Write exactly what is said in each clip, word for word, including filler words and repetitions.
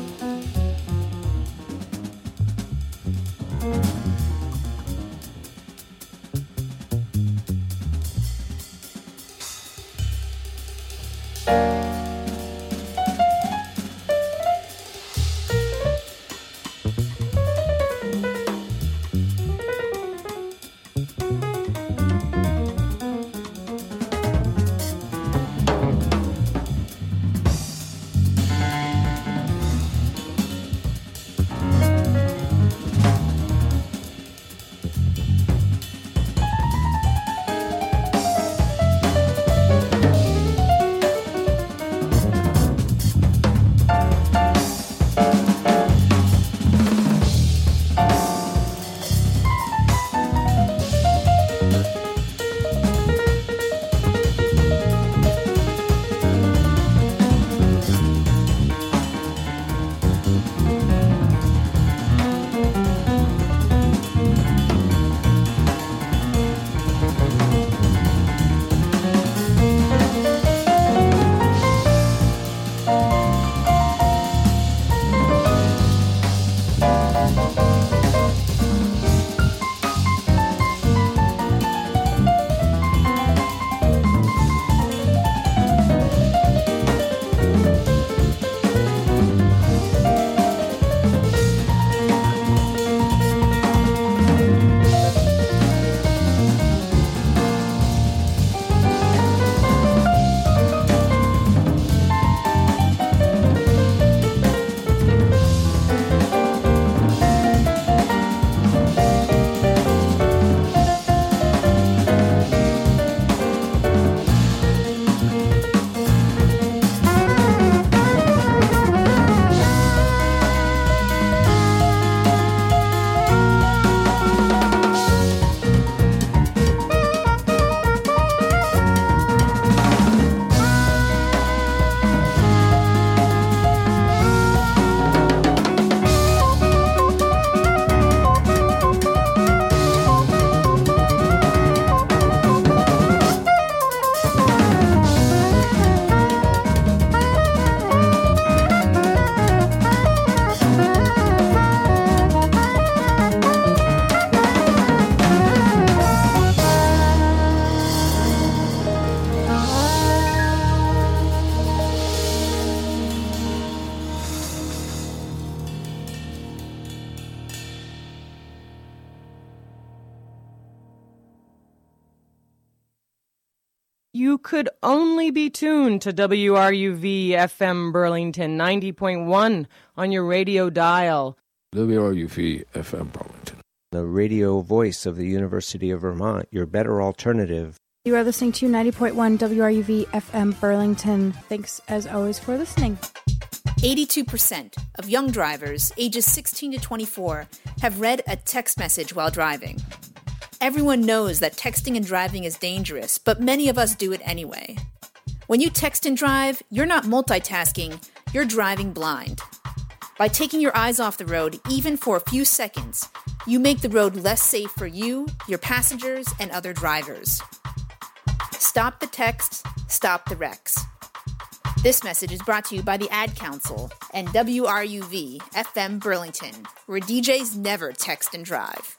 You could only be tuned to W R U V F M Burlington ninety point one on your radio dial. W R U V F M Burlington. The radio voice of the University of Vermont, your better alternative. You are listening to ninety point one W R U V F M Burlington. Thanks, as always, for listening. eighty-two percent of young drivers ages sixteen to twenty-four have read a text message while driving. Everyone knows that texting and driving is dangerous, but many of us do it anyway. When you text and drive, you're not multitasking, you're driving blind. By taking your eyes off the road, even for a few seconds, you make the road less safe for you, your passengers, and other drivers. Stop the texts, stop the wrecks. This message is brought to you by the Ad Council and W R U V F M Burlington, where D Js never text and drive.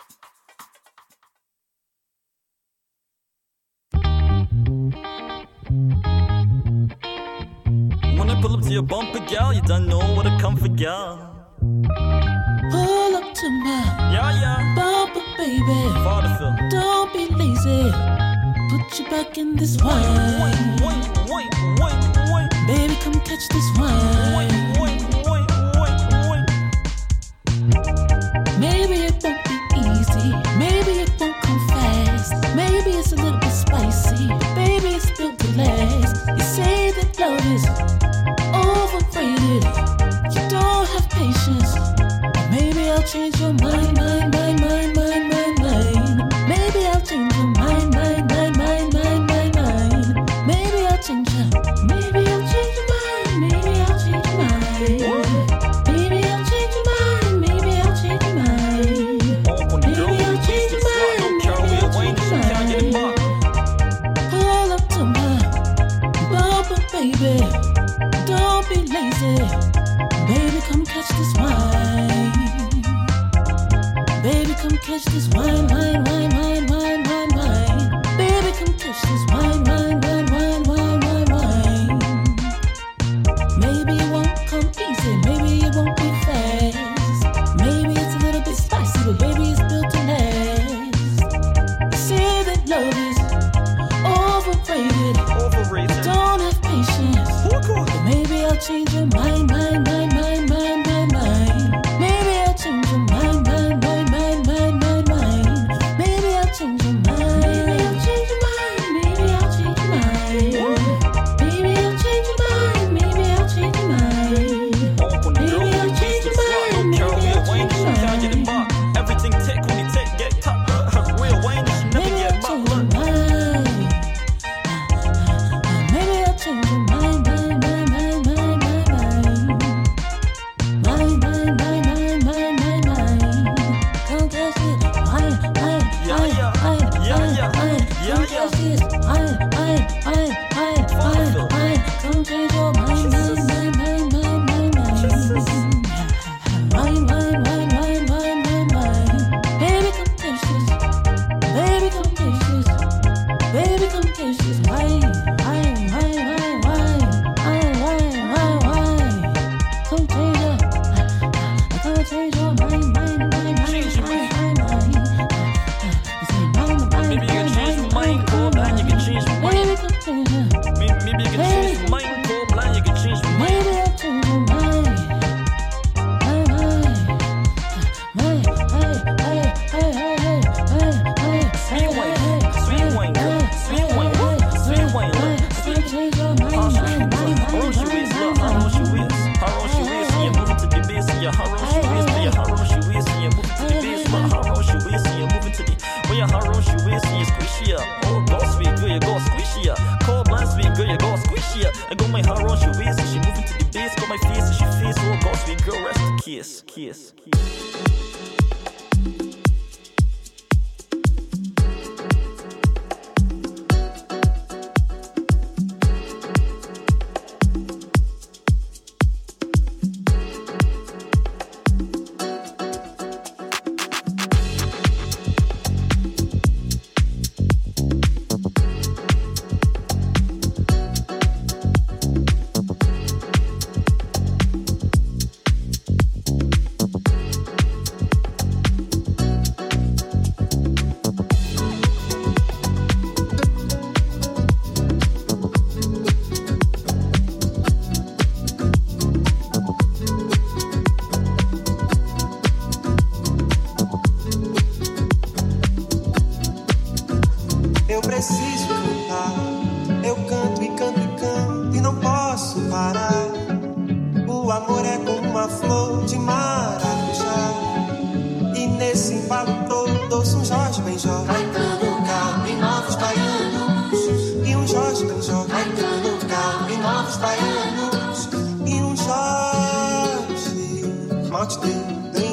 When I pull up to your bumper, gal, you don't know what I come for, gal. Pull up to my yeah, yeah. bumper, baby. Father Phil. Don't be lazy. Put you back in this wine. Wait, wait, wait, wait, wait. Baby, come catch this wine. Wait, wait, wait, wait, wait. Maybe it won't be easy. Maybe it won't come fast. Maybe it's a little bit spicy. Baby, it's built to last. You say that love is overrated. You don't have patience. Maybe I'll change your mind, mind, mind, mind, mind, mind, mind. Maybe I'll change your mind, mind, mind, mind, mind, mind, mind. Maybe I'll change your, maybe I'll change your mind, maybe I'll change your mind. Maybe I'll change your mind, maybe I'll change your mind. Maybe I'll change your mind, maybe I'll change your mind. Pull up to my bumper, baby. Don't be lazy, baby. catch this wine, wine, wine, wine, wine, wine, wine. Baby, come catch this wine, wine, wine, wine, wine, wine, wine. Maybe it won't come easy, maybe it won't be fast. Maybe it's a little bit spicy, but baby, it's built to last. You say that love is overrated, Overrated. don't have patience. Who could? But maybe I'll change your mind, mind, mind, mind, mind, mind, mind. Maybe I'll change your mind, mind, mind, mind, mind, mind, mind. Maybe I'll change your mind. Maybe I'll change your mind. Maybe I'll change your mind. Maybe I'll change your mind. Maybe I'll change your mind. Maybe I'll change your mind. Maybe I'll change your mind. Everything take when you take, get cut. Her real Wayne, she never Maybe get I'll change much. your mind. Maybe I'll change your mind, mind, mind, mind, mind, mind, mind, mind, mind, mind, mind, mind, mind. Come catch this wine, wine, Yeah, wine, yeah. wine, Yeah, wine, yeah. wine. Yeah, Come yeah. catch this wine, wine, wine, wine, wine, wine. Come change your mind, mind, mind, mind, mind, mind, mind. Wine, wine, wine, wine, wine, wine, wine. Baby, come catch this. Baby, come catch this. Baby, come catch this wine, wine, wine, wine, wine, wine, wine, wine, wine. Come change your, come change your mind, mind, mind, Change your mind, mind, mind. Say mind, mind, Maybe you can change your mind, cold blind, you can change your mind. Baby, come change your, Maybe, maybe you can change your mind, cold blind, you can change your mind. maybe I'll change your mind. Mind, mind, mind, hey, hey, hey, hey, hey, hey, Sweet wine, sweet wine, sweet wine, sweet wine, sweet. How she is, look, how long she is, how long she is, and you're moving to the base, and you're how long she is, yeah, how long she is, and you're moving to the base, look, how long she is, and you're moving to the, well, yeah, how long she is, and you're squishy up. Oh, go sweet, girl, you go squishy up. Cold blind, sweet girl, you go squishy up. I go my how long she is, and she moving to the base, go my face, and she face, oh, go sweet girl, rest the kiss, kiss, kiss. Eu preciso cantar, eu canto e canto e canto e não posso parar. O amor é como uma flor de maracujá, e nesse embalo todo ouço um Jorge Benjó. Caetano Cal e novos baianos, e um Jorge Benjó. Caetano Cal e novos baianos, e um Jorge. Mal te deu, hein?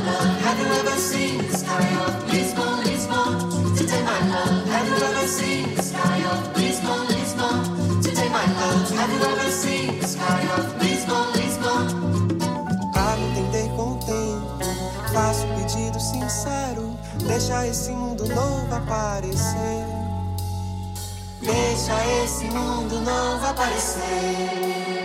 love, have you ever seen the sky of Lisbon, Lisbon? Today, my love, have you ever seen the sky of Lisbon, Lisbon? Today, my love, have you ever seen the sky of Lisbon, Lisbon? Pra me entender com o tempo, faço um pedido sincero, deixa esse mundo novo aparecer. Deixa esse mundo novo aparecer.